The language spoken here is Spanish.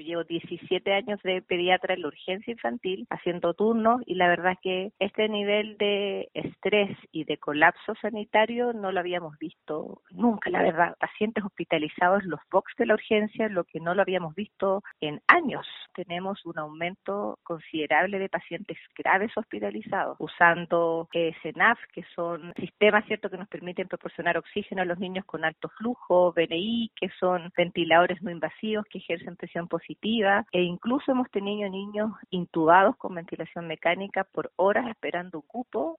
llevo 17 años de pediatra en la urgencia infantil, haciendo turnos, y la verdad es que este nivel de estrés y de colapso sanitario no lo habíamos visto nunca, la verdad. Pacientes hospitalizados en los box de la urgencia, lo que no lo habíamos visto en años. Tenemos un aumento considerable de pacientes graves hospitalizados, usando CENAF, que son sistemas, ¿cierto?, que nos permiten proporcionar oxígeno a los niños con alto flujo, BNI, que son ventiladores no invasivos que ejercen presión positiva, e incluso hemos tenido niños intubados con ventilación mecánica por horas esperando un cupo